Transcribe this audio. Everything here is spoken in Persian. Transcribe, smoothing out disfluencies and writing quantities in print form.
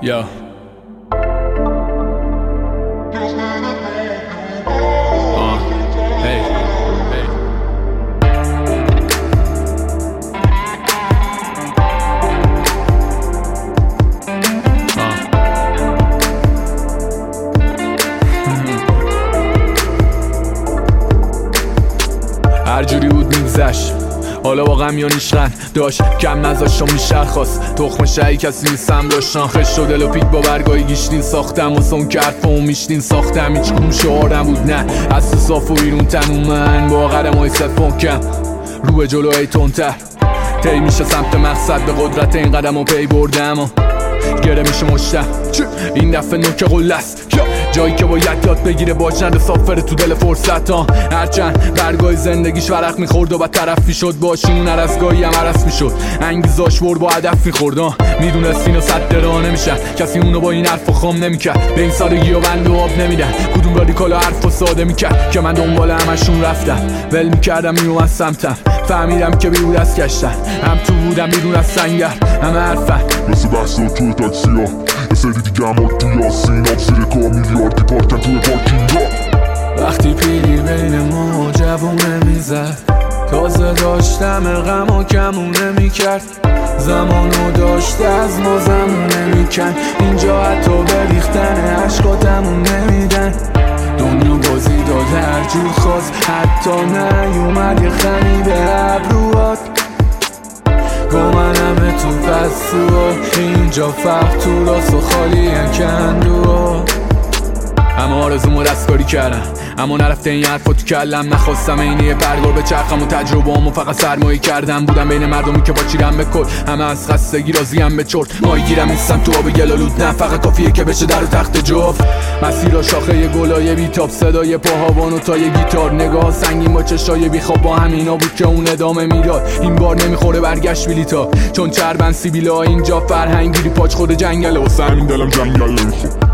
یا هر جوری بود میگذشت، حالا با غم یا نیشغن داشت کم نذاشت و میشرخواست تخم شهی کسی نیستم داشتن خش و دل و پیک با برگای گیشتین ساختم و سون کرد و میشتین ساختم هیچ کدوم شعارم بود نه از تو صاف و بیرون تنوم من با قدم های صفاکم رو به جلو ای تندتر طی میشه سمت مقصد به قدرت این قدم و پی بردم و گره میشه مشتم این دفعه نوک قله است جایی که باید یاد بگیره باج نده سافره تو دل فرصت ها هرچند برگای زندگیش ورق میخورد و بد طرف میشد باشی اون عرصگاهی هم عرص میشد انگیزاش بر با هدف میخورد میدونست اینو صد درا نمیشن کسی اونو با این حرف و خام نمیکرد به این سادگی و بند و آب نمیدن کدوم رادیکال حرف و ساده میکرد که من دنبال همشون رفتم ول میکردم میومد سمتم فهمیدم که بیرون از کشتن هم تو بودم بیرون از سنگر همه حرفن مثل بحثا توی تاکسیا یه سری دیگه هم تو یاسین آب زیر کا میلیاردی پارکن توی پارکینگا وقتی پیری بین ما جوونه میزد تازه داشتم غم و کمونه میکرد زمانو داشته از ما زمونه میکن اینجا حتی بریختن عشقاتمون نمیدن دنیا بازی داده هر جور خواست حتی نیومد یه خمی به ابروات گو منم تو فستو اینجا فرق تو راست و خالی کندو همه آرزومو دستکاری کردم اما نرفته این حرفا تو کلم نخواستم اینی برگار به چرخم و تجربه همو فقط سرمایه کردم بودم بین مردمی که با چیرم به کل همه از خستگی راضیم به چرت ماهی گیرم نیستم تو آب گلالود نه فقط کافیه که بشه در و تخت جفت مسیر شاخه گلای بیتاب صدای پاهاوان و تا یه گیتار نگاه سنگین با چشای بیخواب با همینا بود که اون ادامه میداد این بار نمیخوره برگشت بلیتا چون چربن سیبیلا اینجا فرهنگیری پاچ خود جنگله واسه همین دلم جنگل نمیخواد